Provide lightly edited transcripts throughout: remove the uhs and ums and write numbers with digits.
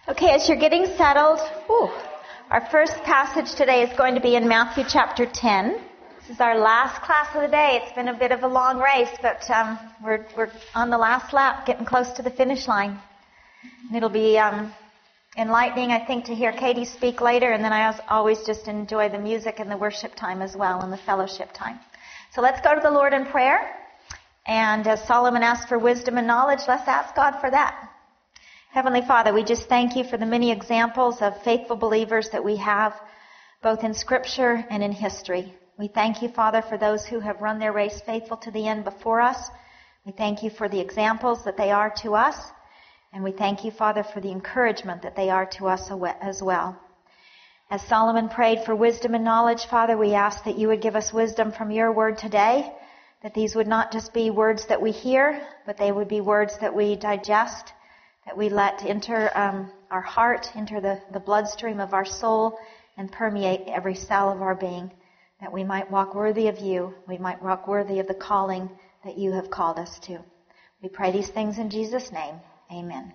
Okay, as you're getting settled, our first passage today is going to be in Matthew chapter 10. This is our last class of the day. It's been a bit of a long race, but we're on the last lap, getting close to the finish line. And it'll be enlightening, I think, to hear Katie speak later, and then I always just enjoy the music and the worship time as well, and the fellowship time. So let's go to the Lord in prayer. And as Solomon asked for wisdom and knowledge, let's ask God for that. Heavenly Father, we just thank you for the many examples of faithful believers that we have, both in Scripture and in history. We thank you, Father, for those who have run their race faithful to the end before us. We thank you for the examples that they are to us. And we thank you, Father, for the encouragement that they are to us as well. As Solomon prayed for wisdom and knowledge, Father, we ask that you would give us wisdom from your word today, that these would not just be words that we hear, but they would be words that we digest, that we let enter our heart, enter the bloodstream of our soul, and permeate every cell of our being, that we might walk worthy of you, we might walk worthy of the calling that you have called us to. We pray these things in Jesus' name. Amen.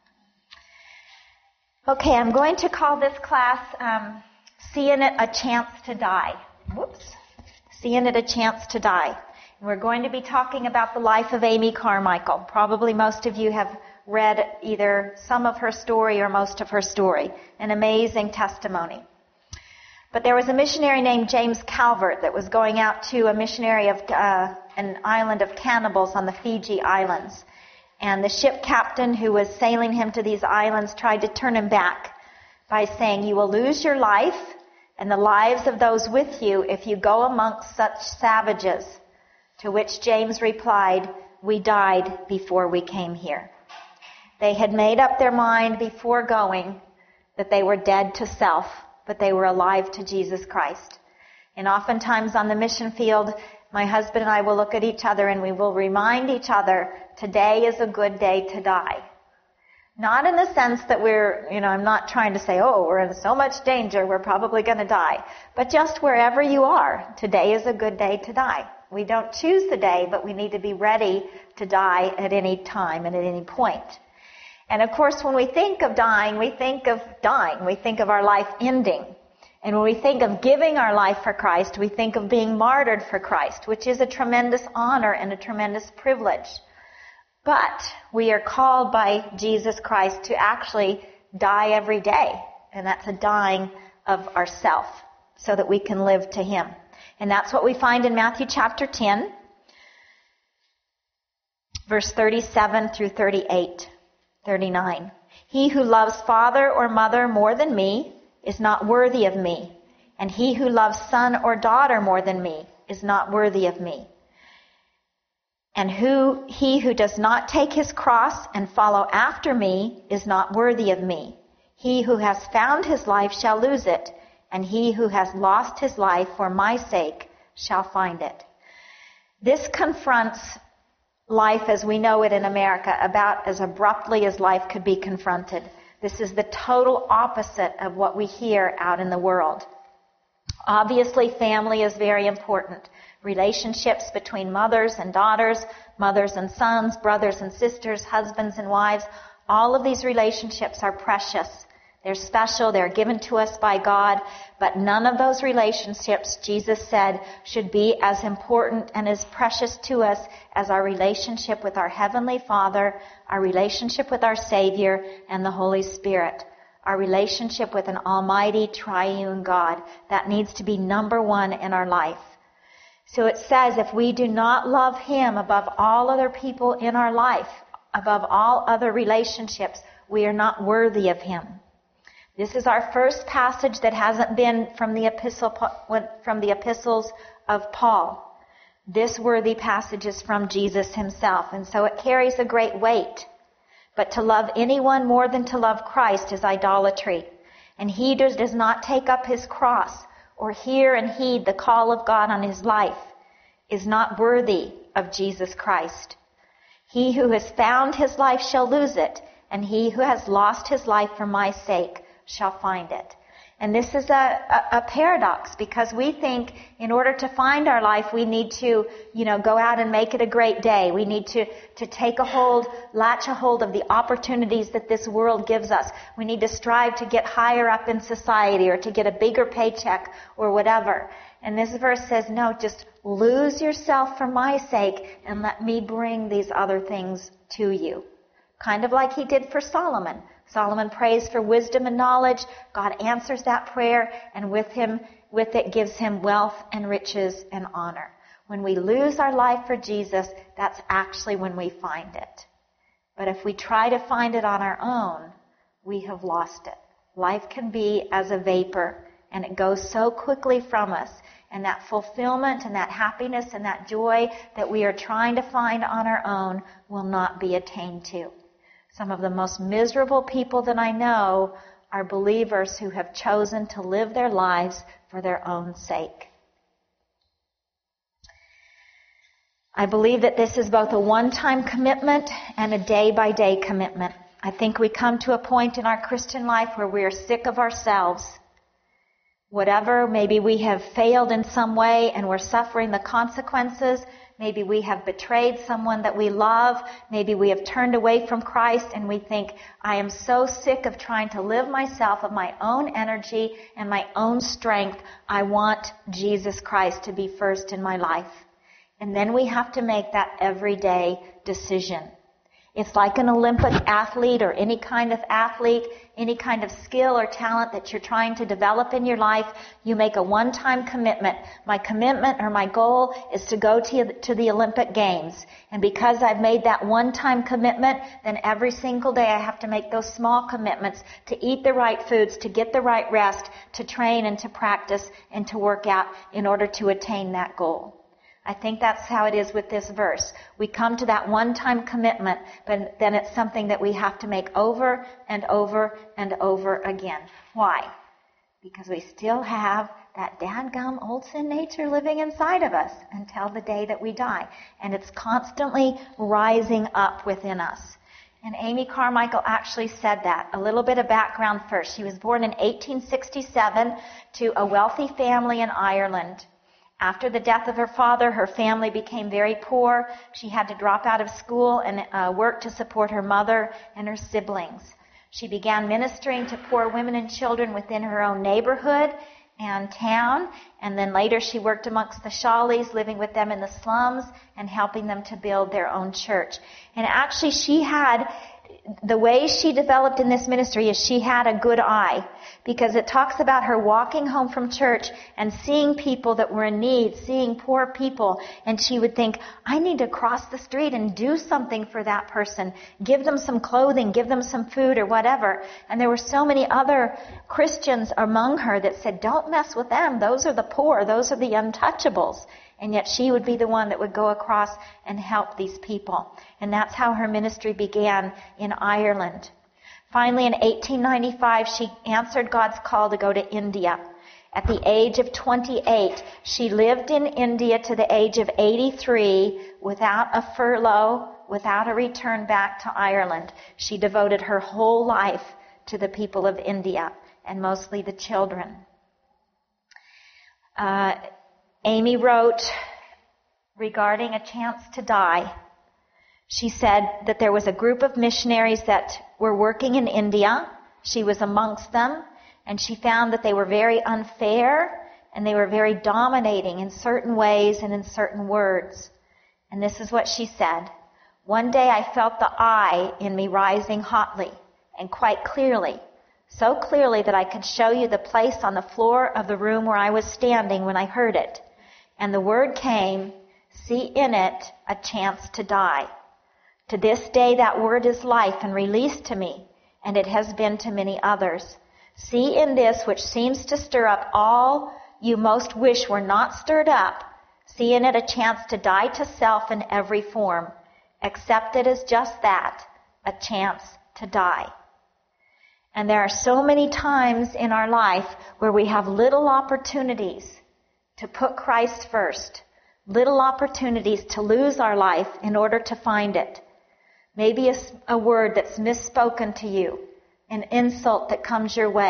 Okay, I'm going to call this class Seeing It a Chance to Die. Seeing It a Chance to Die. And we're going to be talking about the life of Amy Carmichael. Probably most of you have read either some of her story or most of her story. An amazing testimony. But there was a missionary named James Calvert that was going out to a missionary of an island of cannibals on the Fiji Islands. And the ship captain who was sailing him to these islands tried to turn him back by saying, "You will lose your life and the lives of those with you if you go amongst such savages." To which James replied, "We died before we came here." They had made up their mind before going that they were dead to self, but they were alive to Jesus Christ. And oftentimes on the mission field, my husband and I will look at each other and we will remind each other, today is a good day to die. Not in the sense that I'm not trying to say, we're in so much danger, we're probably going to die. But just wherever you are, today is a good day to die. We don't choose the day, but we need to be ready to die at any time and at any point. And of course, when we think of dying, we think of dying. We think of our life ending. And when we think of giving our life for Christ, we think of being martyred for Christ, which is a tremendous honor and a tremendous privilege. But we are called by Jesus Christ to actually die every day. And that's a dying of ourself so that we can live to Him. And that's what we find in Matthew chapter 10, verse 37 through 39. He who loves father or mother more than me is not worthy of me, and he who loves son or daughter more than me is not worthy of me. And he who does not take his cross and follow after me is not worthy of me. He who has found his life shall lose it, and he who has lost his life for my sake shall find it. This confronts life as we know it in America about as abruptly as life could be confronted. This is the total opposite of what we hear out in the world. Obviously, family is very important. Relationships between mothers and daughters, mothers and sons, brothers and sisters, husbands and wives, all of these relationships are precious. They're special, they're given to us by God, but none of those relationships, Jesus said, should be as important and as precious to us as our relationship with our Heavenly Father, our relationship with our Savior, and the Holy Spirit. Our relationship with an almighty triune God. That needs to be number one in our life. So it says if we do not love Him above all other people in our life, above all other relationships, we are not worthy of Him. This is our first passage that hasn't been from the epistles of Paul. This worthy passage is from Jesus Himself, and so it carries a great weight. But to love anyone more than to love Christ is idolatry. And he does not take up his cross or hear and heed the call of God on his life is not worthy of Jesus Christ. He who has found his life shall lose it, and he who has lost his life for my sake shall find it. And this is a paradox, because we think in order to find our life, we need to, go out and make it a great day. We need to latch a hold of the opportunities that this world gives us. We need to strive to get higher up in society or to get a bigger paycheck or whatever. And this verse says, no, just lose yourself for my sake and let me bring these other things to you. Kind of like he did for Solomon. Solomon prays for wisdom and knowledge. God answers that prayer, and with it gives him wealth and riches and honor. When we lose our life for Jesus, that's actually when we find it. But if we try to find it on our own, we have lost it. Life can be as a vapor, and it goes so quickly from us. And that fulfillment and that happiness and that joy that we are trying to find on our own will not be attained to. Some of the most miserable people that I know are believers who have chosen to live their lives for their own sake. I believe that this is both a one-time commitment and a day-by-day commitment. I think we come to a point in our Christian life where we are sick of ourselves. Whatever, maybe we have failed in some way and we're suffering the consequences. Maybe we have betrayed someone that we love. Maybe we have turned away from Christ and we think, I am so sick of trying to live myself of my own energy and my own strength. I want Jesus Christ to be first in my life. And then we have to make that everyday decision. It's like an Olympic athlete or any kind of athlete, any kind of skill or talent that you're trying to develop in your life. You make a one-time commitment. My commitment or my goal is to go to the Olympic Games. And because I've made that one-time commitment, then every single day I have to make those small commitments to eat the right foods, to get the right rest, to train and to practice and to work out in order to attain that goal. I think that's how it is with this verse. We come to that one-time commitment, but then it's something that we have to make over and over and over again. Why? Because we still have that dadgum old sin nature living inside of us until the day that we die. And it's constantly rising up within us. And Amy Carmichael actually said that. A little bit of background first. She was born in 1867 to a wealthy family in Ireland. After the death of her father, her family became very poor. She had to drop out of school and work to support her mother and her siblings. She began ministering to poor women and children within her own neighborhood and town, and then later she worked amongst the Shawleys, living with them in the slums and helping them to build their own church. And actually the way she developed in this ministry is she had a good eye, because it talks about her walking home from church and seeing people that were in need, seeing poor people, and she would think, I need to cross the street and do something for that person, give them some clothing, give them some food or whatever. And there were so many other Christians among her that said, don't mess with them, those are the poor, those are the untouchables. And yet she would be the one that would go across and help these people. And that's how her ministry began in Ireland. Finally, in 1895, she answered God's call to go to India. At the age of 28, she lived in India to the age of 83 without a furlough, without a return back to Ireland. She devoted her whole life to the people of India, and mostly the children. Amy wrote regarding a chance to die. She said that there was a group of missionaries that were working in India. She was amongst them, and she found that they were very unfair and they were very dominating in certain ways and in certain words. And this is what she said. One day I felt the I in me rising hotly and quite clearly, so clearly that I could show you the place on the floor of the room where I was standing when I heard it. And the word came, see in it a chance to die. To this day that word is life and release to me, and it has been to many others. See in this which seems to stir up all you most wish were not stirred up. See in it a chance to die to self in every form. Accept it as just that, a chance to die. And there are so many times in our life where we have little opportunities to put Christ first, little opportunities to lose our life in order to find it. Maybe a word that's misspoken to you, an insult that comes your way,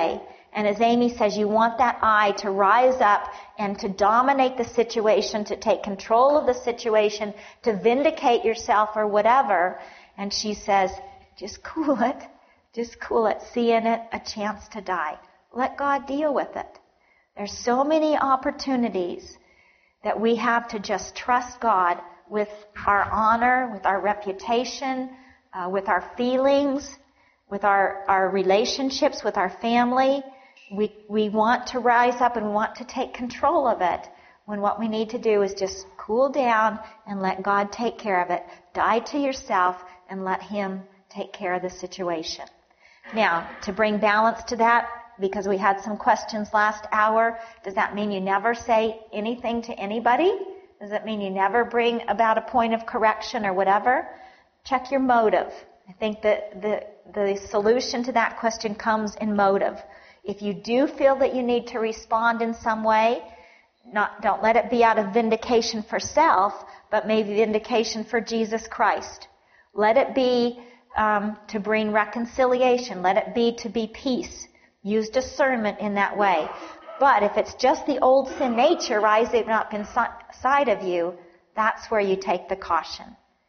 And as Amy says, you want that I to rise up and to dominate the situation, to take control of the situation, to vindicate yourself or whatever. And she says, just cool it. Just cool it. See in it a chance to die. Let God deal with it. There's so many opportunities that we have to just trust God with our honor, with our reputation, with our feelings, with our relationships, with our family. We want to rise up and want to take control of it, when what we need to do is just cool down and let God take care of it. Die to yourself and let Him take care of the situation. Now, to bring balance to that, because we had some questions last hour, does that mean you never say anything to anybody? Does it mean you never bring about a point of correction or whatever? Check your motive. I think that the solution to that question comes in motive. If you do feel that you need to respond in some way, don't let it be out of vindication for self, but maybe vindication for Jesus Christ. Let it be to bring reconciliation. Let it be to be peace. Use discernment in that way. But if it's just the old sin nature rising up inside of you, that's where you take the caution.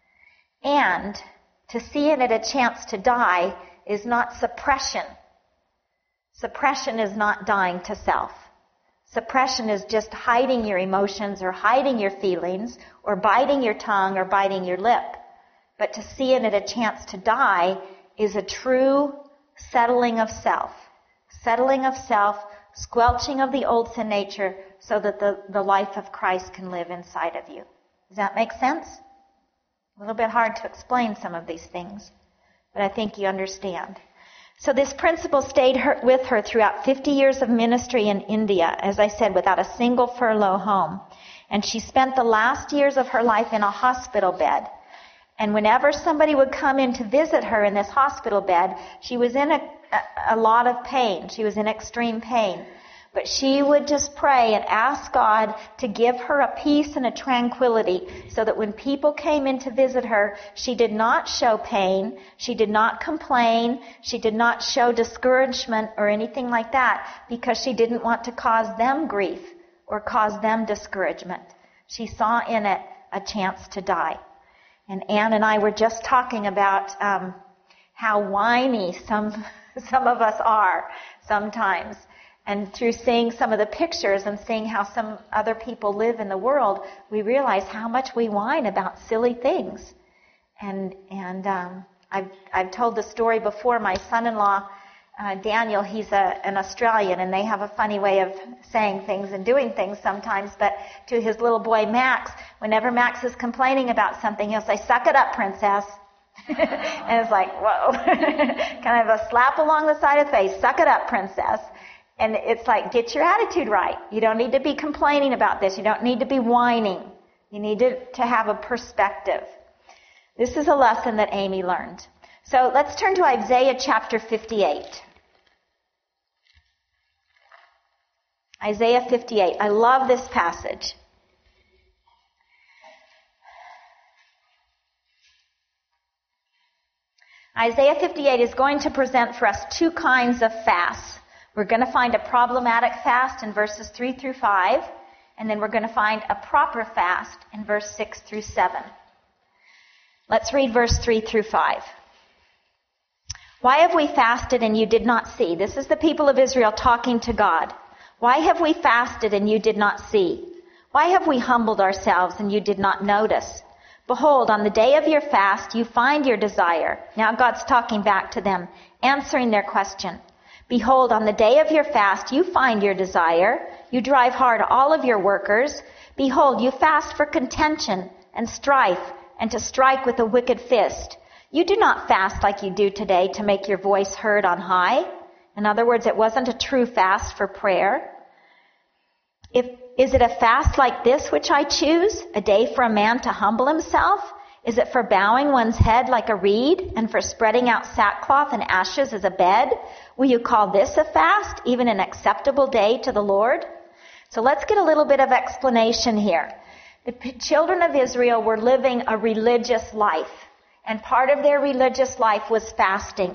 And to see in it a chance to die is not suppression. Suppression is not dying to self. Suppression is just hiding your emotions or hiding your feelings or biting your tongue or biting your lip. But to see in it a chance to die is a true settling of self. Settling of self, squelching of the old sin nature so that the life of Christ can live inside of you. Does that make sense? A little bit hard to explain some of these things, but I think you understand. So this principle stayed with her throughout 50 years of ministry in India, as I said, without a single furlough home. And she spent the last years of her life in a hospital bed. And whenever somebody would come in to visit her in this hospital bed, she was in a lot of pain. She was in extreme pain. But she would just pray and ask God to give her a peace and a tranquility so that when people came in to visit her, she did not show pain, she did not complain, she did not show discouragement or anything like that because she didn't want to cause them grief or cause them discouragement. She saw in it a chance to die. And Ann and I were just talking about how whiny some of us are sometimes. And through seeing some of the pictures and seeing how some other people live in the world, we realize how much we whine about silly things. And I've told the story before. My son-in-law, Daniel, he's an Australian, and they have a funny way of saying things and doing things sometimes. But to his little boy Max, whenever Max is complaining about something, he'll say, "Suck it up, princess." And it's like, whoa. Kind of a slap along the side of the face. Suck it up, princess. And it's like, get your attitude right. You don't need to be complaining about this. You don't need to be whining. You need to have a perspective. This is a lesson that Amy learned. So let's turn to Isaiah chapter 58. Isaiah 58. I love this passage. Isaiah 58 is going to present for us two kinds of fasts. We're going to find a problematic fast in verses 3 through 5, and then we're going to find a proper fast in verse 6 through 7. Let's read verse 3 through 5. Why have we fasted and you did not see? This is the people of Israel talking to God. Why have we fasted and you did not see? Why have we humbled ourselves and you did not notice? Behold, on the day of your fast you find your desire. Now God's talking back to them, answering their question. Behold, on the day of your fast you find your desire. You drive hard all of your workers. Behold, you fast for contention and strife and to strike with a wicked fist. You do not fast like you do today to make your voice heard on high. In other words, it wasn't a true fast for prayer. Is it a fast like this which I choose, a day for a man to humble himself? Is it for bowing one's head like a reed and for spreading out sackcloth and ashes as a bed? Will you call this a fast, even an acceptable day to the Lord? So let's get a little bit of explanation here. The children of Israel were living a religious life, and part of their religious life was fasting.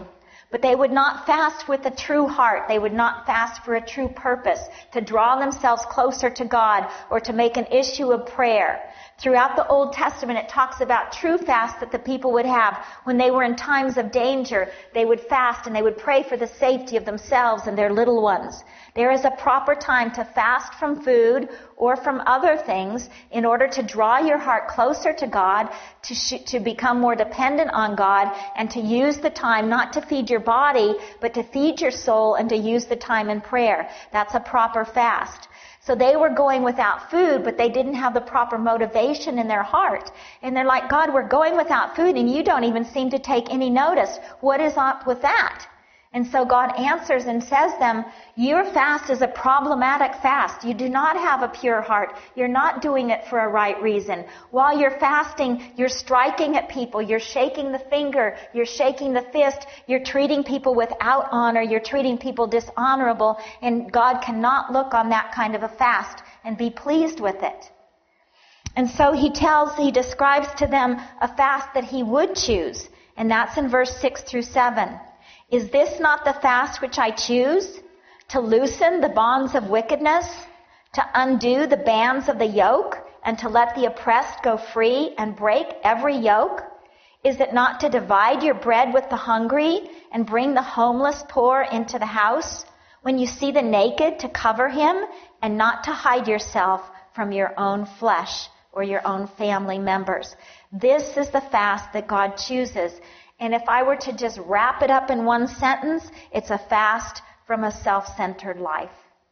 But they would not fast with a true heart. They would not fast for a true purpose, to draw themselves closer to God or to make an issue of prayer. Throughout the Old Testament, it talks about true fasts that the people would have when they were in times of danger. They would fast and they would pray for the safety of themselves and their little ones. There is a proper time to fast from food or from other things in order to draw your heart closer to God, to become more dependent on God, and to use the time not to feed your body, but to feed your soul and to use the time in prayer. That's a proper fast. So they were going without food, but they didn't have the proper motivation in their heart. And they're like, God, we're going without food and you don't even seem to take any notice. What is up with that? And so God answers and says to them, your fast is a problematic fast. You do not have a pure heart. You're not doing it for a right reason. While you're fasting, you're striking at people. You're shaking the finger. You're shaking the fist. You're treating people without honor. You're treating people dishonorable. And God cannot look on that kind of a fast and be pleased with it. And so he describes to them a fast that he would choose. And that's in verse 6 through 7. Is this not the fast which I choose? To loosen the bonds of wickedness, to undo the bands of the yoke, and to let the oppressed go free and break every yoke? Is it not to divide your bread with the hungry and bring the homeless poor into the house? When you see the naked, to cover him and not to hide yourself from your own flesh or your own family members. This is the fast that God chooses. And if I were to just wrap it up in one sentence, it's a fast from a self-centered life.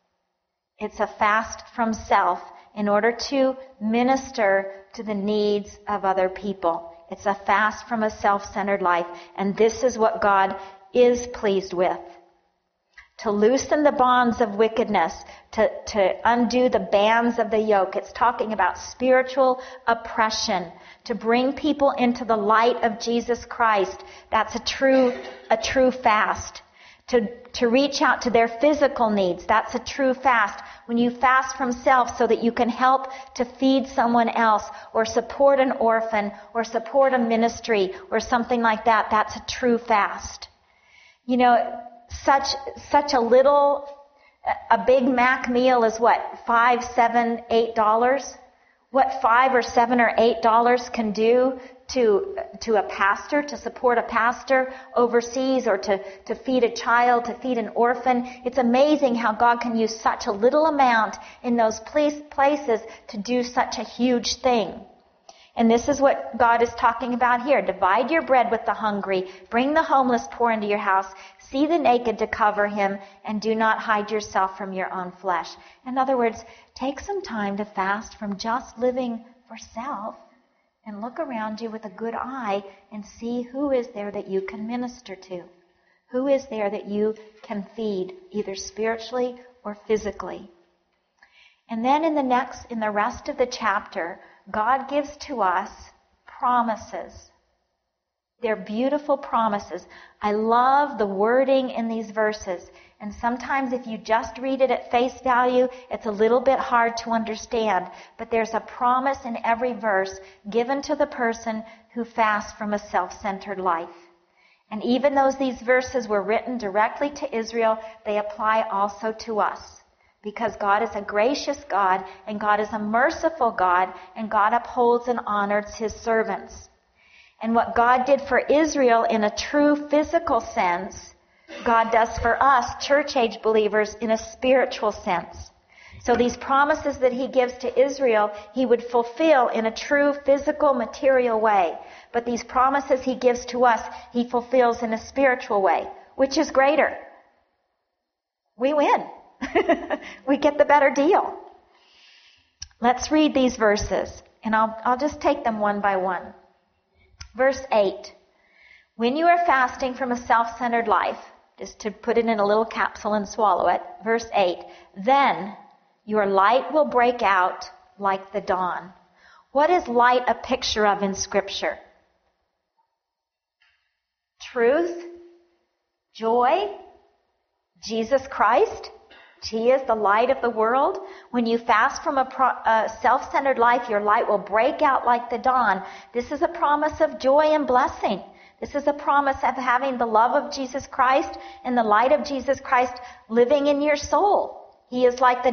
It's a fast from self in order to minister to the needs of other people. It's a fast from a self-centered life. And this is what God is pleased with. To loosen the bonds of wickedness, to undo the bands of the yoke. It's talking about spiritual oppression. To bring people into the light of Jesus Christ. That's a true fast. To reach out to their physical needs. That's a true fast. When you fast from self so that you can help to feed someone else or support an orphan or support a ministry or something like that, that's a true fast. You know, such a Big Mac meal is what? $5, $7, $8? What $5 or $7 or $8 can do to a pastor, to support a pastor overseas, or to feed a child, to feed an orphan. It's amazing how God can use such a little amount in those places to do such a huge thing. And this is what God is talking about here. Divide your bread with the hungry. Bring the homeless poor into your house. See the naked to cover him. And do not hide yourself from your own flesh. In other words, take some time to fast from just living for self. And look around you with a good eye and see who is there that you can minister to. Who is there that you can feed, either spiritually or physically. And then in the rest of the chapter, God gives to us promises. They're beautiful promises. I love the wording in these verses. And sometimes if you just read it at face value, it's a little bit hard to understand. But there's a promise in every verse given to the person who fasts from a self-centered life. And even though these verses were written directly to Israel, they apply also to us. Because God is a gracious God, and God is a merciful God, and God upholds and honors His servants. And what God did for Israel in a true physical sense, God does for us, church-age believers, in a spiritual sense. So these promises that He gives to Israel, He would fulfill in a true physical, material way. But these promises He gives to us, He fulfills in a spiritual way. Which is greater? We win. We get the better deal. Let's read these verses, and I'll just take them one by one. Verse 8. When you are fasting from a self-centered life, just to put it in a little capsule and swallow it, verse 8, then your light will break out like the dawn. What is light a picture of in Scripture? Truth, joy, Jesus Christ. He is the light of the world. When you fast from a self-centered life, your light will break out like the dawn. This is a promise of joy and blessing. This is a promise of having the love of Jesus Christ and the light of Jesus Christ living in your soul. He is like the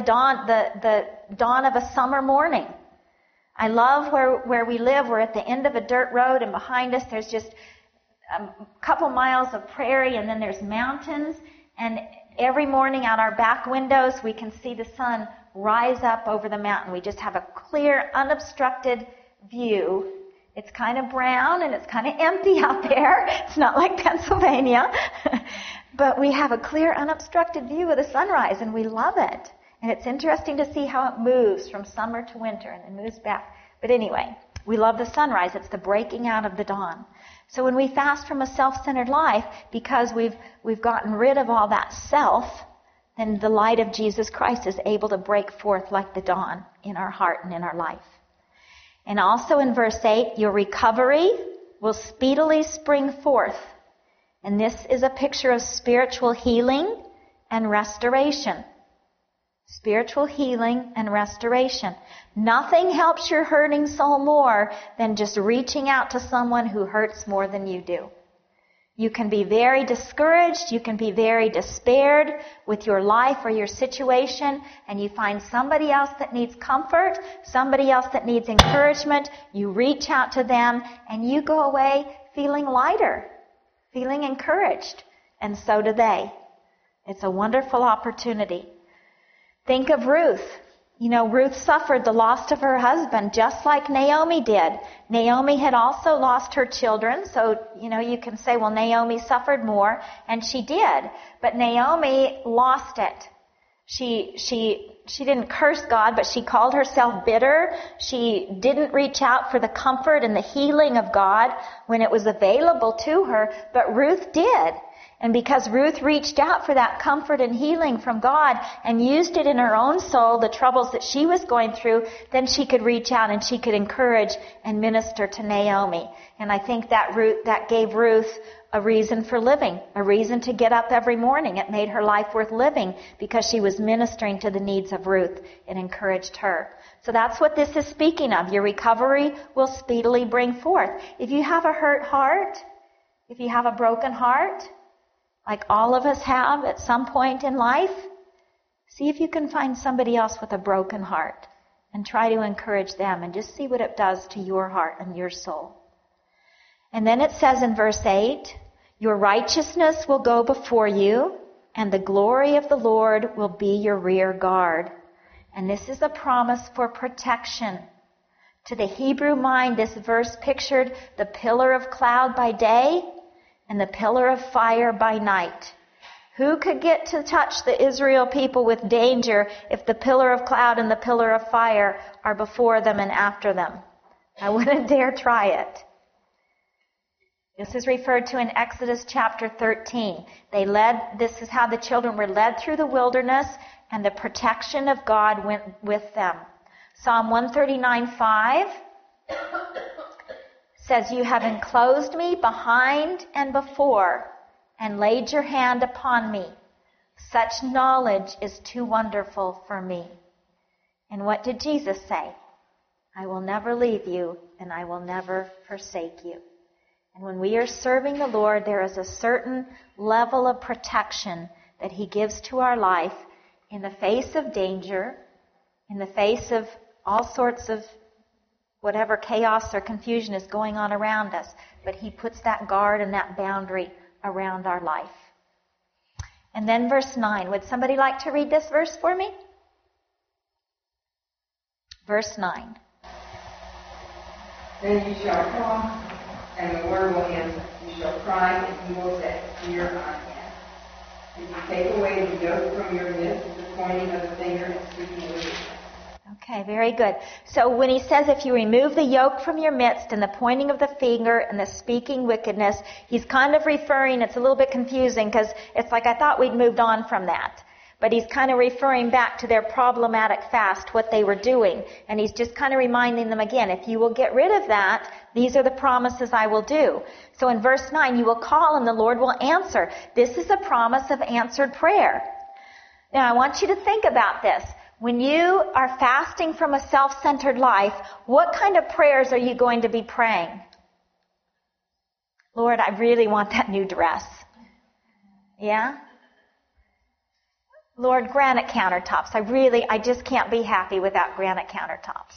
dawn of a summer morning. I love where we live. We're at the end of a dirt road, and behind us there's just a couple miles of prairie, and then there's mountains. And every morning out our back windows, we can see the sun rise up over the mountain. We just have a clear, unobstructed view. It's kind of brown and it's kind of empty out there. It's not like Pennsylvania. But we have a clear, unobstructed view of the sunrise, and we love it. And it's interesting to see how it moves from summer to winter and then moves back. But anyway, we love the sunrise. It's the breaking out of the dawn. So when we fast from a self-centered life, because we've gotten rid of all that self, then the light of Jesus Christ is able to break forth like the dawn in our heart and in our life. And also in verse 8, your recovery will speedily spring forth. And this is a picture of spiritual healing and restoration. Spiritual healing and restoration. Nothing helps your hurting soul more than just reaching out to someone who hurts more than you do. You can be very discouraged, you can be very despaired with your life or your situation, and you find somebody else that needs comfort, somebody else that needs encouragement. You reach out to them, and you go away feeling lighter, feeling encouraged, and so do they. It's a wonderful opportunity. Think of Ruth. You know, Ruth suffered the loss of her husband just like Naomi did. Naomi had also lost her children, so, you know, you can say, well, Naomi suffered more, and she did. But Naomi lost it. She didn't curse God, but she called herself bitter. She didn't reach out for the comfort and the healing of God when it was available to her, but Ruth did. And because Ruth reached out for that comfort and healing from God and used it in her own soul, the troubles that she was going through, then she could reach out and she could encourage and minister to Naomi. And I think that gave Ruth a reason for living, a reason to get up every morning. It made her life worth living because she was ministering to the needs of Ruth and encouraged her. So that's what this is speaking of. Your recovery will speedily bring forth. If you have a hurt heart, if you have a broken heart, like all of us have at some point in life, see if you can find somebody else with a broken heart and try to encourage them and just see what it does to your heart and your soul. And then it says in verse 8, your righteousness will go before you, and the glory of the Lord will be your rear guard. And this is a promise for protection. To the Hebrew mind, this verse pictured the pillar of cloud by day and the pillar of fire by night. Who could get to touch the Israel people with danger if the pillar of cloud and the pillar of fire are before them and after them? I wouldn't dare try it. This is referred to in Exodus chapter 13. This is how the children were led through the wilderness, and the protection of God went with them. Psalm 139:5 says, you have enclosed me behind and before, and laid your hand upon me. Such knowledge is too wonderful for me. And what did Jesus say? I will never leave you, and I will never forsake you. And when we are serving the Lord, there is a certain level of protection that He gives to our life in the face of danger, in the face of all sorts of whatever chaos or confusion is going on around us. But He puts that guard and that boundary around our life. And then verse 9. Would somebody like to read this verse for me? Verse 9. Then you shall call, and the Lord will answer. You shall cry, and He will set fear on him. And you take away the yoke from your midst, the pointing of the finger and speaking wickedness. Okay, very good. So when he says if you remove the yoke from your midst and the pointing of the finger and the speaking wickedness, he's kind of referring, it's a little bit confusing because it's like I thought we'd moved on from that. But he's kind of referring back to their problematic fast, what they were doing. And he's just kind of reminding them again, if you will get rid of that, these are the promises I will do. So in verse 9, you will call and the Lord will answer. This is a promise of answered prayer. Now I want you to think about this. When you are fasting from a self-centered life, what kind of prayers are you going to be praying? Lord, I really want that new dress. Yeah? Lord, granite countertops. I just can't be happy without granite countertops.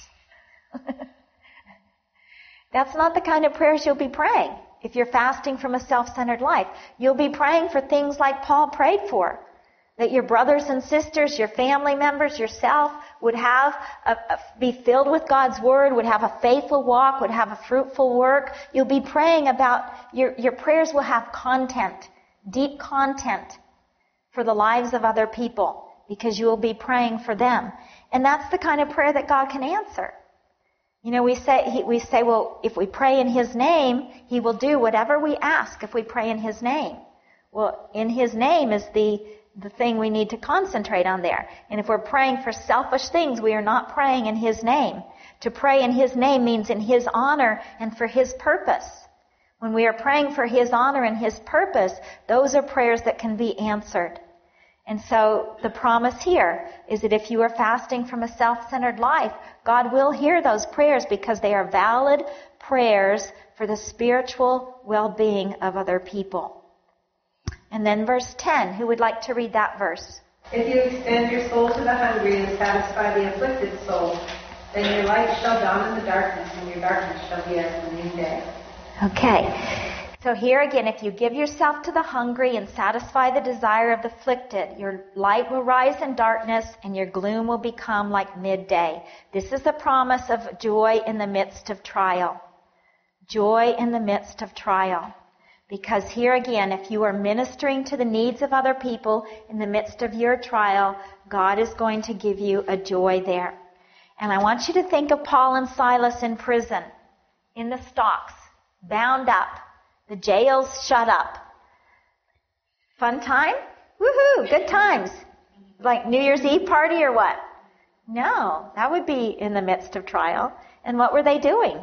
That's not the kind of prayers you'll be praying if you're fasting from a self-centered life. You'll be praying for things like Paul prayed for. That your brothers and sisters, your family members, yourself would have be filled with God's Word, would have a faithful walk, would have a fruitful work. You'll be praying about, your prayers will have content, deep content for the lives of other people because you will be praying for them. And that's the kind of prayer that God can answer. You know, we say, well, if we pray in His name, He will do whatever we ask if we pray in His name. Well, in His name is the thing we need to concentrate on there. And if we're praying for selfish things, we are not praying in His name. To pray in His name means in His honor and for His purpose. When we are praying for His honor and His purpose, those are prayers that can be answered. And so the promise here is that if you are fasting from a self-centered life, God will hear those prayers because they are valid prayers for the spiritual well-being of other people. And then verse 10, who would like to read that verse? If you extend your soul to the hungry and satisfy the afflicted soul, then your light shall dawn in the darkness, and your darkness shall be as the noonday. Okay. So here again, if you give yourself to the hungry and satisfy the desire of the afflicted, your light will rise in darkness and your gloom will become like midday. This is the promise of joy in the midst of trial. Joy in the midst of trial. Because here again, if you are ministering to the needs of other people in the midst of your trial, God is going to give you a joy there. And I want you to think of Paul and Silas in prison, in the stocks, bound up, the jails shut up. Fun time? Woohoo! Good times. Like New Year's Eve party or what? No, that would be in the midst of trial. And what were they doing?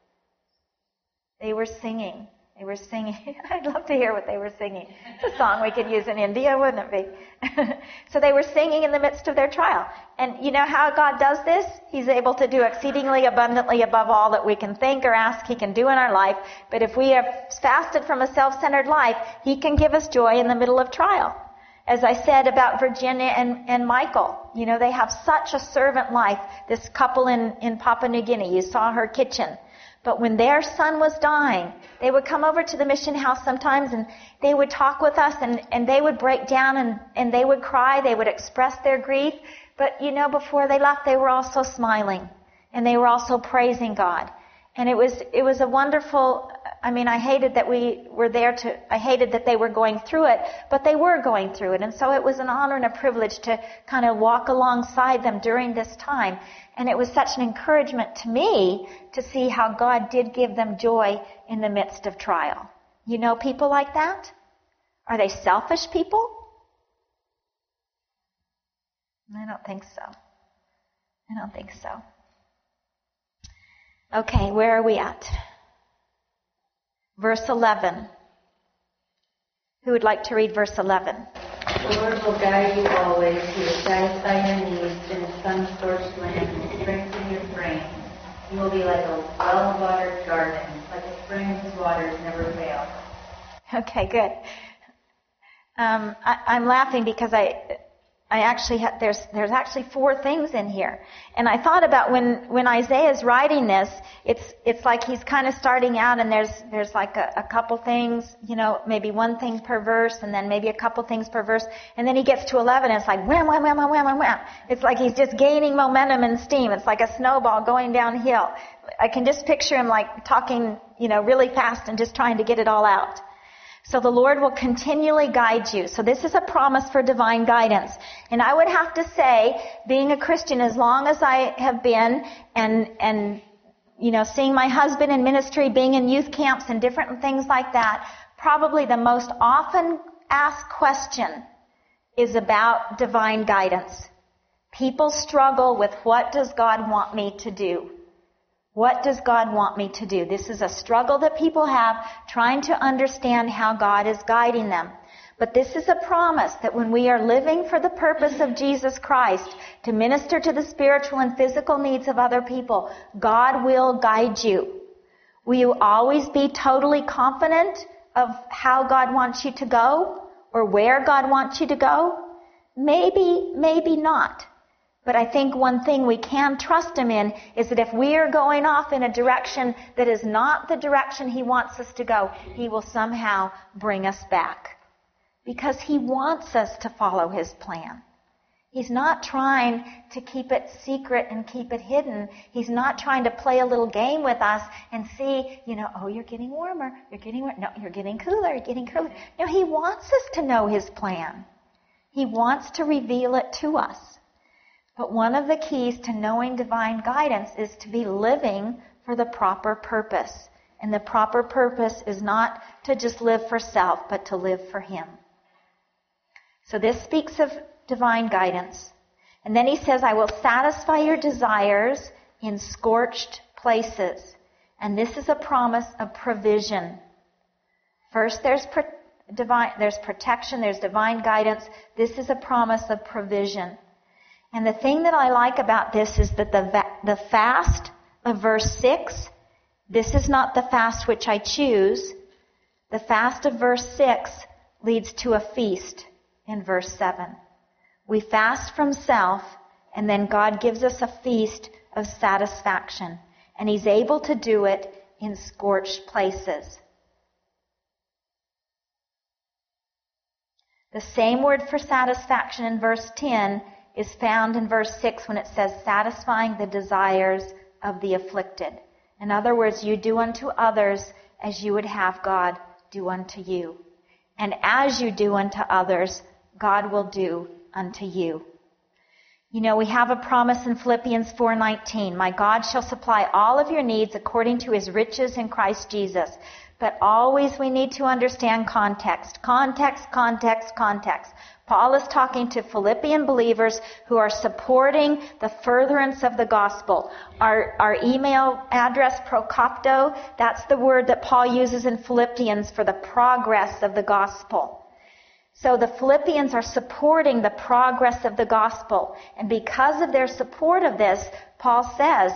They were singing. They were singing. I'd love to hear what they were singing. It's a song we could use in India, wouldn't it be? So they were singing in the midst of their trial. And you know how God does this? He's able to do exceedingly abundantly above all that we can think or ask He can do in our life. But if we have fasted from a self-centered life, He can give us joy in the middle of trial. As I said about Virginia and Michael, you know, they have such a servant life. This couple in Papua New Guinea, you saw her kitchen. But when their son was dying, they would come over to the mission house sometimes and they would talk with us and they would break down and they would cry. They would express their grief. But, you know, before they left, they were also smiling and they were also praising God. And it was a wonderful, I hated that I hated that they were going through it, but they were going through it. And so it was an honor and a privilege to kind of walk alongside them during this time. And it was such an encouragement to me to see how God did give them joy in the midst of trial. You know people like that? Are they selfish people? I don't think so. Okay, where are we at? Verse 11. Who would like to read verse 11? The Lord will guide you always. He will satisfy your needs in a sun-scorched land and strengthen your frame. You will be like a well-watered garden, like a spring whose waters never fail. Okay, good. I'm laughing because I actually there's actually 4 things in here, and I thought about when Isaiah's writing this, it's like he's kind of starting out, and there's like a couple things, you know, maybe one thing per verse, and then maybe a couple things per verse, and then he gets to 11, and it's like wham, wham, wham, wham, wham, wham. It's like he's just gaining momentum and steam. It's like a snowball going downhill. I can just picture him like talking, you know, really fast and just trying to get it all out. So the Lord will continually guide you. So this is a promise for divine guidance. And I would have to say, being a Christian as long as I have been, and you know, seeing my husband in ministry, being in youth camps and different things like that, probably the most often asked question is about divine guidance. People struggle with, what does God want me to do? What does God want me to do? This is a struggle that people have, trying to understand how God is guiding them. But this is a promise that when we are living for the purpose of Jesus Christ, to minister to the spiritual and physical needs of other people, God will guide you. Will you always be totally confident of how God wants you to go or where God wants you to go? Maybe, maybe not. But I think one thing we can trust Him in is that if we are going off in a direction that is not the direction He wants us to go, He will somehow bring us back. Because He wants us to follow His plan. He's not trying to keep it secret and keep it hidden. He's not trying to play a little game with us and see, oh, you're getting warmer. You're getting warmer. No, you're getting cooler. You're getting cooler. No, He wants us to know His plan. He wants to reveal it to us. But one of the keys to knowing divine guidance is to be living for the proper purpose. And the proper purpose is not to just live for self, but to live for Him. So this speaks of divine guidance. And then He says, I will satisfy your desires in scorched places. And this is a promise of provision. First, there's protection, there's divine guidance. This is a promise of provision. And the thing that I like about this is that the fast of verse 6, this is not the fast which I choose. The fast of verse 6 leads to a feast in verse 7. We fast from self, and then God gives us a feast of satisfaction. And He's able to do it in scorched places. The same word for satisfaction in verse 10 is found in verse 6 when it says, satisfying the desires of the afflicted. In other words, you do unto others as you would have God do unto you. And as you do unto others, God will do unto you. We have a promise in Philippians 4:19. My God shall supply all of your needs according to His riches in Christ Jesus. But always we need to understand context. Context, context, context. Paul is talking to Philippian believers who are supporting the furtherance of the gospel. Our email address, prokopto, that's the word that Paul uses in Philippians for the progress of the gospel. So the Philippians are supporting the progress of the gospel. And because of their support of this, Paul says,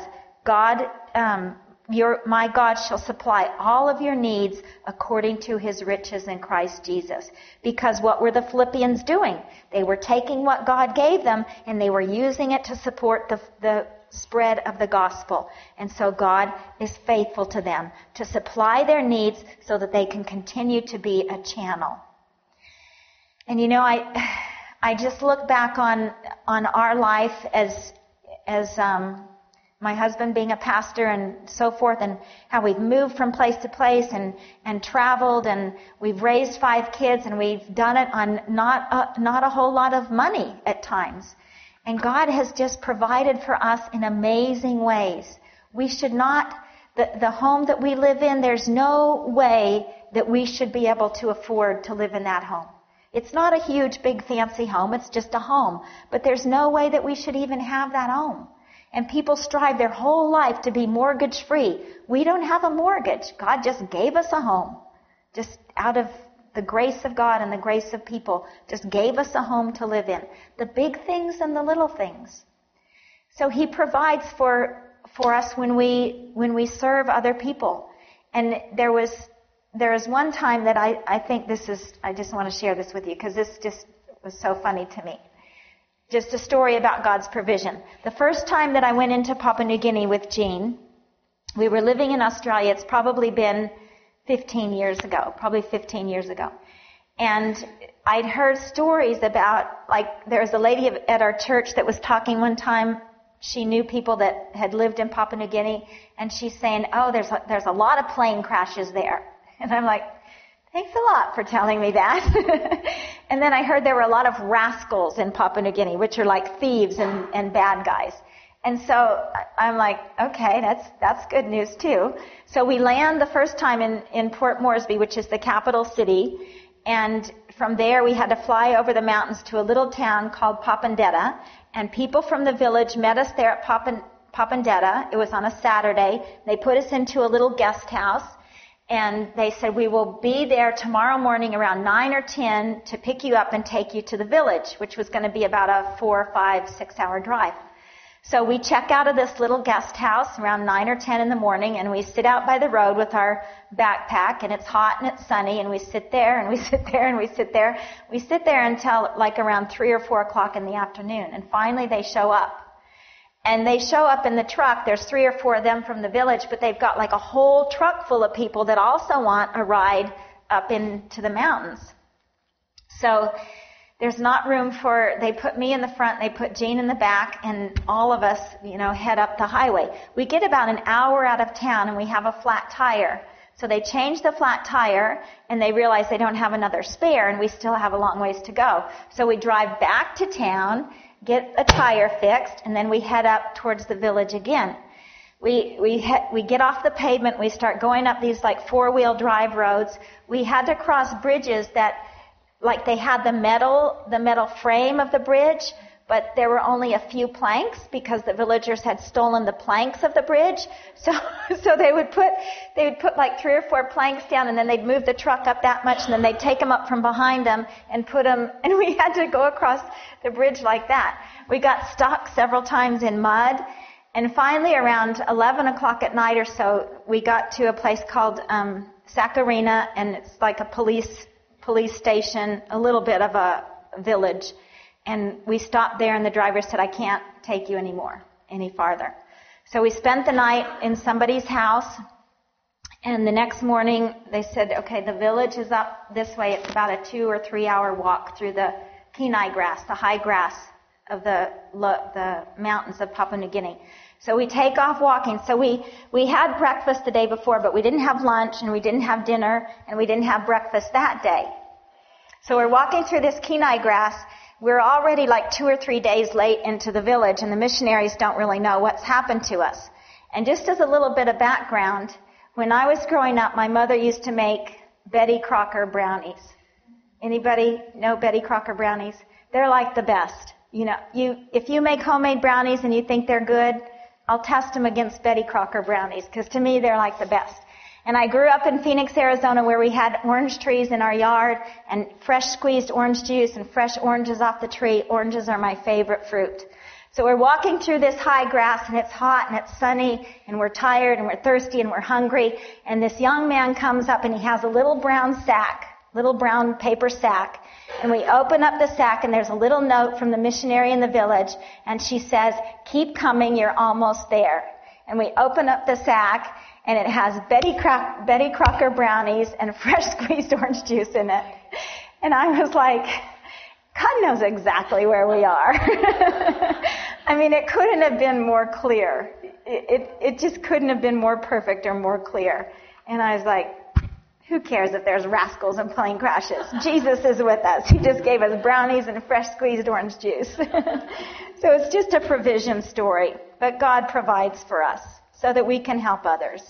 my God shall supply all of your needs according to His riches in Christ Jesus. Because what were the Philippians doing? They were taking what God gave them and they were using it to support the spread of the gospel. And so God is faithful to them to supply their needs so that they can continue to be a channel. And I just look back on our life as my husband being a pastor and so forth, and how we've moved from place to place and traveled, and we've raised 5 kids, and we've done it on not a whole lot of money at times. And God has just provided for us in amazing ways. We should not, the home that we live in, there's no way that we should be able to afford to live in that home. It's not a huge, big, fancy home. It's just a home. But there's no way that we should even have that home. And people strive their whole life to be mortgage-free. We don't have a mortgage. God just gave us a home. Just out of the grace of God and the grace of people, just gave us a home to live in. The big things and the little things. So He provides for us when we serve other people. And there was one time that I think I just want to share this with you because this just was so funny to me. Just a story about God's provision. The first time that I went into Papua New Guinea with Jean, we were living in Australia. It's probably been 15 years ago. And I'd heard stories about, there was a lady at our church that was talking one time. She knew people that had lived in Papua New Guinea, and she's saying, oh, there's a lot of plane crashes there. And I'm like, thanks a lot for telling me that. And then I heard there were a lot of rascals in Papua New Guinea, which are like thieves and bad guys. And so I'm like, okay, that's good news too. So we land the first time in Port Moresby, which is the capital city. And from there we had to fly over the mountains to a little town called Papandetta. And people from the village met us there at Papandetta. It was on a Saturday. They put us into a little guest house. And they said, we will be there tomorrow morning around 9 or 10 to pick you up and take you to the village, which was going to be about a 4, 5, 6 hour drive. So we check out of this little guest house around 9 or 10 in the morning, and we sit out by the road with our backpack, and it's hot and it's sunny, and we sit there and we sit there and we sit there. We sit there until like around 3 or 4 o'clock in the afternoon, and finally they show up. And they show up in the truck. There's 3 or 4 of them from the village, but they've got like a whole truck full of people that also want a ride up into the mountains. So there's not room they put me in the front, they put Jean in the back, and all of us, head up the highway. We get about an hour out of town and we have a flat tire. So they change the flat tire and they realize they don't have another spare and we still have a long ways to go. So we drive back to town, get a tire fixed, and then we head up towards the village again. We get off the pavement, we start going up these like 4-wheel drive roads. We had to cross bridges that like they had the metal frame of the bridge, but there were only a few planks because the villagers had stolen the planks of the bridge. So they would put like 3 or 4 planks down, and then they'd move the truck up that much, and then they'd take them up from behind them and put them, and we had to go across the bridge like that. We got stuck several times in mud, and finally around 11 o'clock at night or so, we got to a place called Sakarina, and it's like a police station, a little bit of a village. And we stopped there, and the driver said, I can't take you any farther. So we spent the night in somebody's house, and the next morning they said, okay, the village is up this way. It's about a 2 or 3 hour walk through the Kenai grass, the high grass of the mountains of Papua New Guinea. So we take off walking. So we had breakfast the day before, but we didn't have lunch, and we didn't have dinner, and we didn't have breakfast that day. So we're walking through this Kenai grass. We're already like 2 or 3 days late into the village, and the missionaries don't really know what's happened to us. And just as a little bit of background, when I was growing up, my mother used to make Betty Crocker brownies. Anybody know Betty Crocker brownies? They're like the best. If you make homemade brownies and you think they're good, I'll test them against Betty Crocker brownies, because to me they're like the best. And I grew up in Phoenix, Arizona, where we had orange trees in our yard and fresh squeezed orange juice and fresh oranges off the tree. Oranges are my favorite fruit. So we're walking through this high grass, and it's hot and it's sunny, and we're tired and we're thirsty and we're hungry. And this young man comes up, and he has a little brown paper sack. And we open up the sack, and there's a little note from the missionary in the village, and she says, keep coming, you're almost there. And we open up the sack, and it has Betty Crocker brownies and fresh squeezed orange juice in it. And I was like, God knows exactly where we are. I mean, it couldn't have been more clear. It just couldn't have been more perfect or more clear. And I was like, who cares if there's rascals and plane crashes? Jesus is with us. He just gave us brownies and fresh squeezed orange juice. So it's just a provision story. But God provides for us so that we can help others.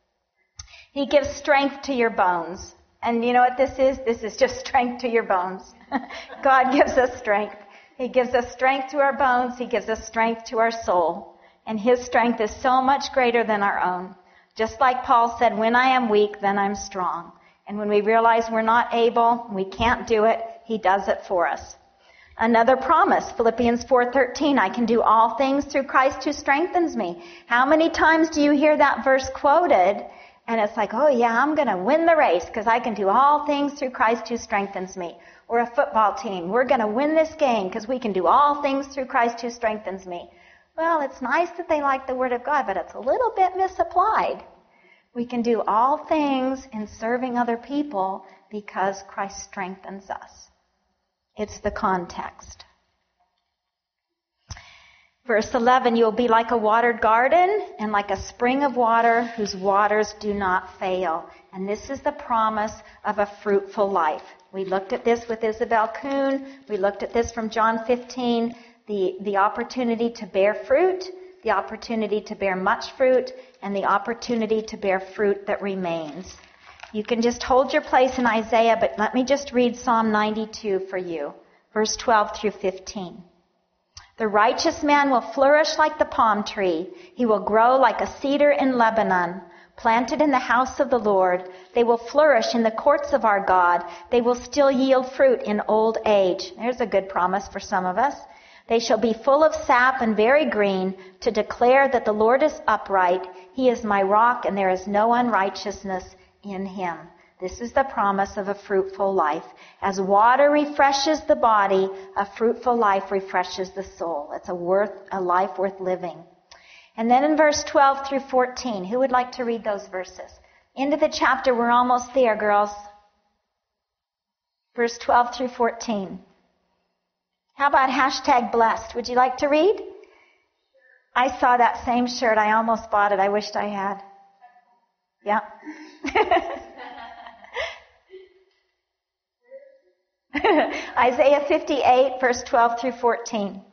He gives strength to your bones. And you know what this is? This is just strength to your bones. God gives us strength. He gives us strength to our bones. He gives us strength to our soul. And His strength is so much greater than our own. Just like Paul said, when I am weak, then I'm strong. And when we realize we're not able, we can't do it, He does it for us. Another promise, Philippians 4:13, I can do all things through Christ who strengthens me. How many times do you hear that verse quoted? And it's like, oh yeah, I'm going to win the race because I can do all things through Christ who strengthens me. Or a football team, we're going to win this game because we can do all things through Christ who strengthens me. Well, it's nice that they like the Word of God, but it's a little bit misapplied. We can do all things in serving other people because Christ strengthens us. It's the context. Verse 11, you'll be like a watered garden and like a spring of water whose waters do not fail. And this is the promise of a fruitful life. We looked at this with Isabel Kuhn. We looked at this from John 15, the opportunity to bear fruit, the opportunity to bear much fruit, and the opportunity to bear fruit that remains. You can just hold your place in Isaiah, but let me just read Psalm 92 for you, verse 12 through 15. The righteous man will flourish like the palm tree. He will grow like a cedar in Lebanon, planted in the house of the Lord. They will flourish in the courts of our God. They will still yield fruit in old age. There's a good promise for some of us. They shall be full of sap and very green, to declare that the Lord is upright. He is my rock, and there is no unrighteousness in him. This is the promise of a fruitful life. As water refreshes the body, a fruitful life refreshes the soul. It's a life worth living. And then in verse 12 through 14, who would like to read those verses? Into the chapter, we're almost there, girls. Verse 12 through 14. How about hashtag blessed? Would you like to read? I saw that same shirt. I almost bought it. I wished I had. Yeah. Isaiah 58, verse 12 through 14.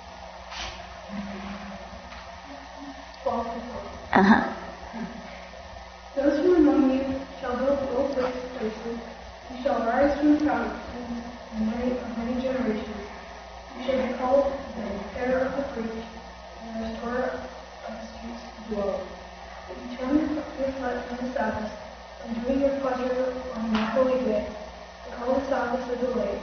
Those from among you shall build low places. You shall rise from the fountains in many generations. You shall be called the repairer of the breach and the restorer of the streets to dwell. If you turn your foot from the Sabbath, from doing your pleasure on the holy day, and call the Sabbath a delay.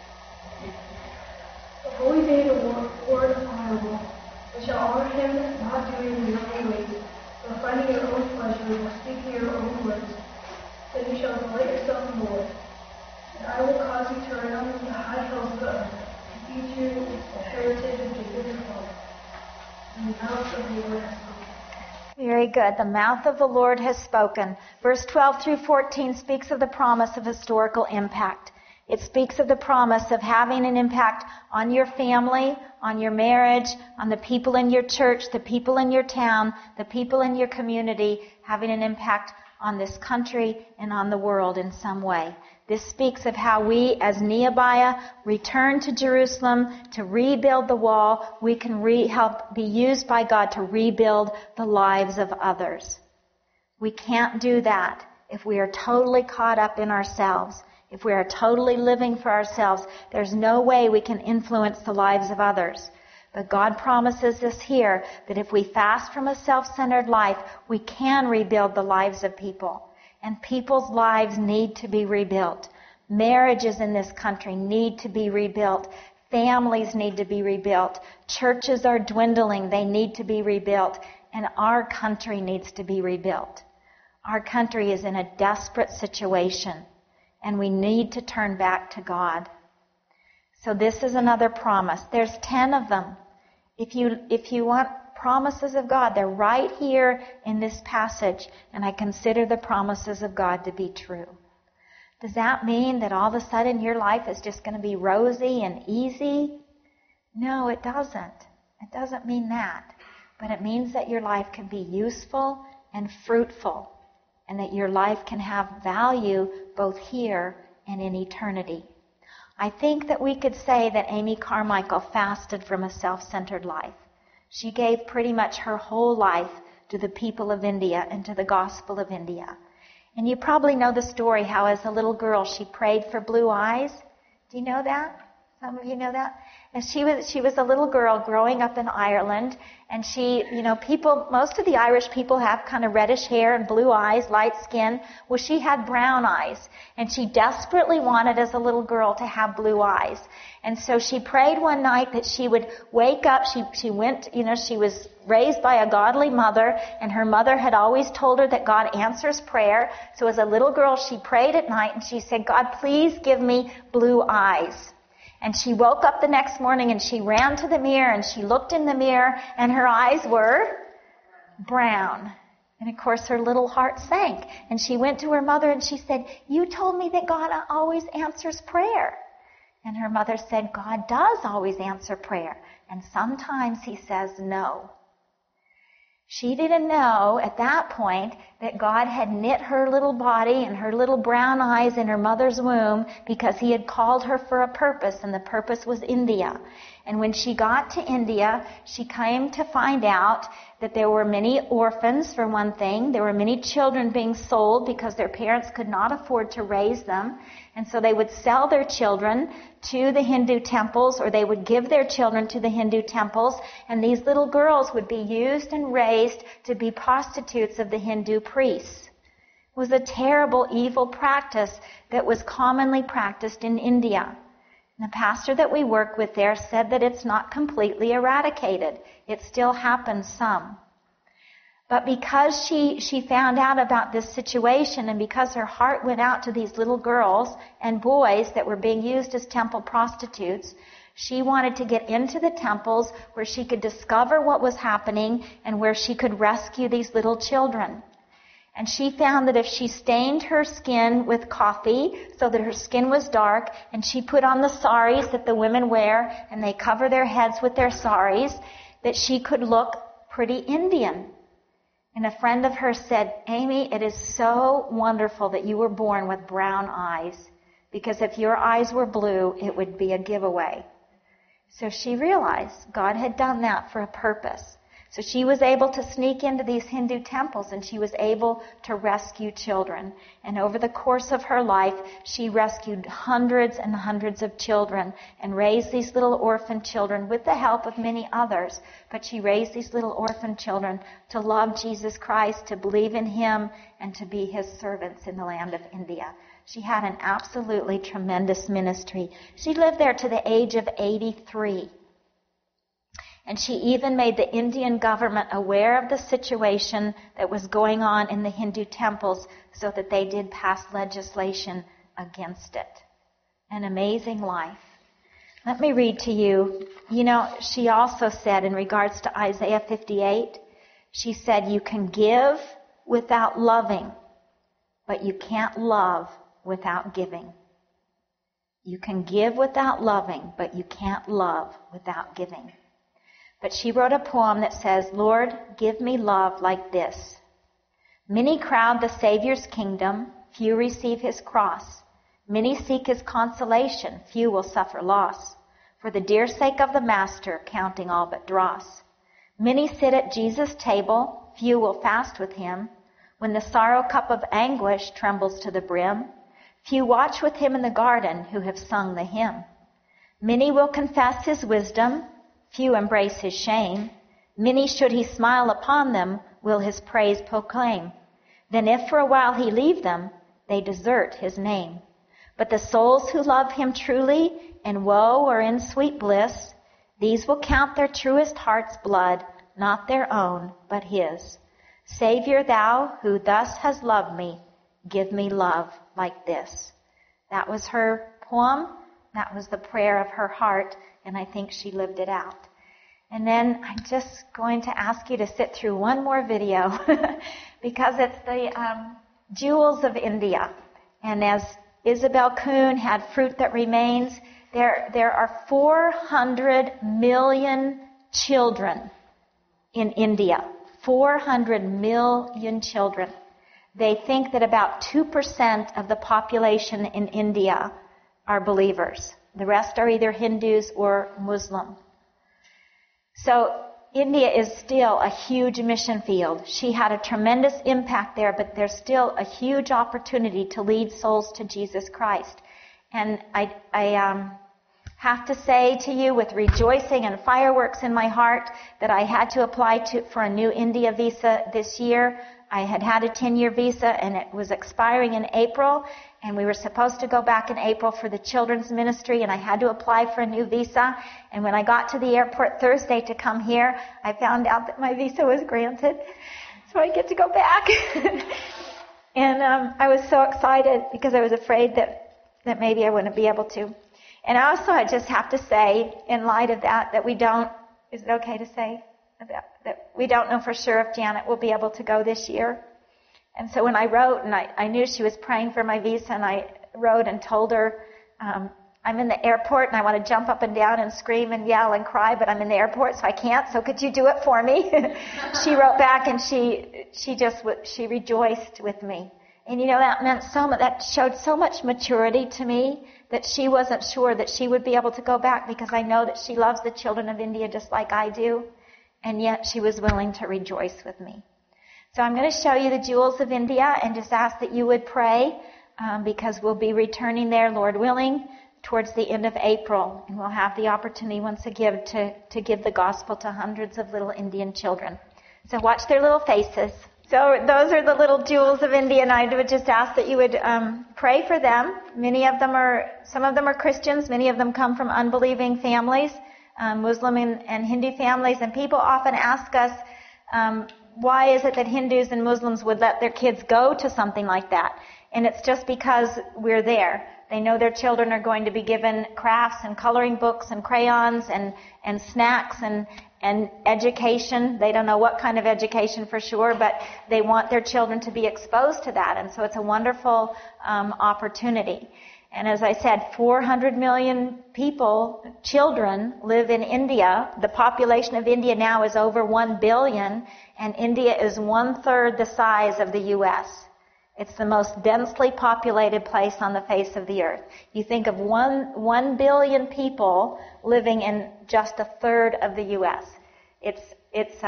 The holy day of the Lord is honorable. You shall honor him, not doing your own ways, nor finding your own pleasure, nor speaking your own words. Then you shall delight yourself in the Lord. And I will cause you to ride on the high hills of the earth, and feed you with the heritage of Jacob your father. And the mouth of the Lord has spoken. Very good. The mouth of the Lord has spoken. Verse 12 through 14 speaks of the promise of historical impact. It speaks of the promise of having an impact on your family, on your marriage, on the people in your church, the people in your town, the people in your community, having an impact on this country and on the world in some way. This speaks of how we, as Nehemiah, return to Jerusalem to rebuild the wall. We can help be used by God to rebuild the lives of others. We can't do that if we are totally caught up in ourselves. If we are totally living for ourselves, there's no way we can influence the lives of others. But God promises us here that if we fast from a self-centered life, we can rebuild the lives of people. And people's lives need to be rebuilt. Marriages in this country need to be rebuilt. Families need to be rebuilt. Churches are dwindling. They need to be rebuilt. And our country needs to be rebuilt. Our country is in a desperate situation. And we need to turn back to God. So this is another promise. There's 10 of them. If you want promises of God, they're right here in this passage. And I consider the promises of God to be true. Does that mean that all of a sudden your life is just going to be rosy and easy? No, it doesn't. It doesn't mean that. But it means that your life can be useful and fruitful. And that your life can have value both here and in eternity. I think that we could say that Amy Carmichael fasted from a self-centered life. She gave pretty much her whole life to the people of India and to the gospel of India. And you probably know the story how as a little girl she prayed for blue eyes. Do you know that? Some of you know that? And she was a little girl growing up in Ireland, and most of the Irish people have kind of reddish hair and blue eyes, light skin. Well, she had brown eyes, and she desperately wanted as a little girl to have blue eyes. And so she prayed one night that she would wake up. She went, she was raised by a godly mother, and her mother had always told her that God answers prayer. So as a little girl, she prayed at night, and she said, God, please give me blue eyes. And she woke up the next morning and she ran to the mirror and she looked in the mirror and her eyes were brown. And of course her little heart sank. And she went to her mother and she said, you told me that God always answers prayer. And her mother said, God does always answer prayer. And sometimes he says no. She didn't know at that point that God had knit her little body and her little brown eyes in her mother's womb because he had called her for a purpose, and the purpose was India. And when she got to India, she came to find out that there were many orphans, for one thing. There were many children being sold because their parents could not afford to raise them. And so they would sell their children to the Hindu temples, or they would give their children to the Hindu temples. And these little girls would be used and raised to be prostitutes of the Hindu priests. It was a terrible, evil practice that was commonly practiced in India. And the pastor that we work with there said that it's not completely eradicated. It still happens some. But because she found out about this situation, and because her heart went out to these little girls and boys that were being used as temple prostitutes, she wanted to get into the temples where she could discover what was happening and where she could rescue these little children. And she found that if she stained her skin with coffee so that her skin was dark, and she put on the saris that the women wear, and they cover their heads with their saris, that she could look pretty Indian. And a friend of hers said, Amy, it is so wonderful that you were born with brown eyes, because if your eyes were blue, it would be a giveaway. So she realized God had done that for a purpose. So she was able to sneak into these Hindu temples, and she was able to rescue children. And over the course of her life, she rescued hundreds and hundreds of children and raised these little orphan children with the help of many others. But she raised these little orphan children to love Jesus Christ, to believe in Him, and to be His servants in the land of India. She had an absolutely tremendous ministry. She lived there to the age of 83. And she even made the Indian government aware of the situation that was going on in the Hindu temples so that they did pass legislation against it. An amazing life. Let me read to you. You know, she also said in regards to Isaiah 58, she said, you can give without loving, but you can't love without giving. You can give without loving, but you can't love without giving. But she wrote a poem that says, Lord, give me love like this. Many crowd the Savior's kingdom, few receive His cross. Many seek His consolation, few will suffer loss. For the dear sake of the Master, counting all but dross. Many sit at Jesus' table, few will fast with Him. When the sorrow cup of anguish trembles to the brim, few watch with Him in the garden who have sung the hymn. Many will confess His wisdom, few embrace His shame. Many, should He smile upon them, will His praise proclaim. Then if for a while He leave them, they desert His name. But the souls who love Him truly, in woe or in sweet bliss, these will count their truest heart's blood, not their own, but His. Savior, Thou, who thus hast loved me, give me love like this. That was her poem. That was the prayer of her heart. And I think she lived it out. And then I'm just going to ask you to sit through one more video because it's the Jewels of India. And as Isabel Kuhn had Fruit That Remains, there are 400 million children in India. 400 million children. They think that about 2% of the population in India are believers. The rest are either Hindus or Muslim. So India is still a huge mission field. She had a tremendous impact there, but there's still a huge opportunity to lead souls to Jesus Christ. And I have to say to you with rejoicing and fireworks in my heart that I had to apply for a new India visa this year. I had a 10-year visa and it was expiring in April, and we were supposed to go back in April for the children's ministry, and I had to apply for a new visa. And when I got to the airport Thursday to come here, I found out that my visa was granted. So I get to go back. And I was so excited because I was afraid that maybe I wouldn't be able to. And also I just have to say, in light of that we don't, is it okay to say that we don't know for sure if Janet will be able to go this year. And so when I wrote, and I knew she was praying for my visa, and I wrote and told her, I'm in the airport and I want to jump up and down and scream and yell and cry, but I'm in the airport so I can't, so could you do it for me? She wrote back and she rejoiced with me. And you know, that showed so much maturity to me that she wasn't sure that she would be able to go back, because I know that she loves the children of India just like I do. And yet she was willing to rejoice with me. So I'm going to show you the Jewels of India and just ask that you would pray because we'll be returning there, Lord willing, towards the end of April. And we'll have the opportunity once again to give the gospel to hundreds of little Indian children. So watch their little faces So those are the little jewels of India, and I would just ask that you would pray for them. Some of them are Christians, many of them come from unbelieving families, Muslim and Hindu families, and people often ask us, why is it that Hindus and Muslims would let their kids go to something like that? And it's just because we're there. They know their children are going to be given crafts and coloring books and crayons and snacks and education. They don't know what kind of education for sure, but they want their children to be exposed to that. And so it's a wonderful opportunity. And as I said, 400 million children live in India. The population of India now is over 1 billion, and India is 1/3 the size of the U.S. It's the most densely populated place on the face of the earth. You think of 1 billion people living in just 1/3 of the U.S. It's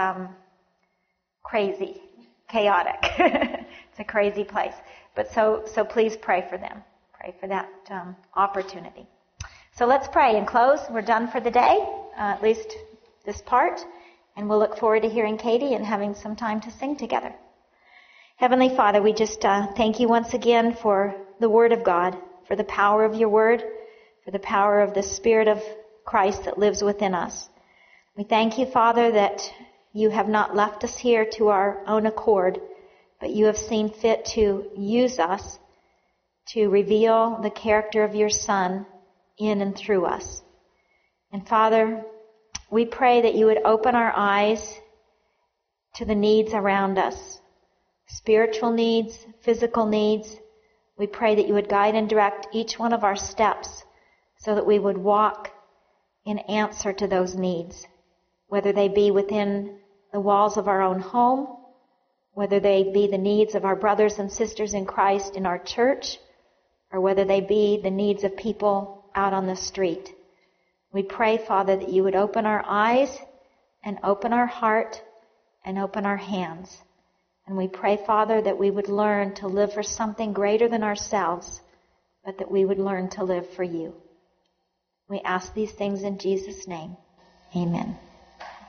crazy, chaotic. It's a crazy place. But so please pray for them. Pray for that opportunity. So let's pray and close. We're done for the day, at least this part. And we'll look forward to hearing Katie and having some time to sing together. Heavenly Father, we just thank you once again for the Word of God, for the power of your Word, for the power of the Spirit of Christ that lives within us. We thank you, Father, that you have not left us here to our own accord, but you have seen fit to use us to reveal the character of your Son in and through us. And Father, we pray that you would open our eyes to the needs around us, spiritual needs, physical needs. We pray that you would guide and direct each one of our steps so that we would walk in answer to those needs, whether they be within the walls of our own home, whether they be the needs of our brothers and sisters in Christ in our church, or whether they be the needs of people out on the street. We pray, Father, that you would open our eyes and open our heart and open our hands. And we pray, Father, that we would learn to live for something greater than ourselves, but that we would learn to live for you. We ask these things in Jesus' name. Amen.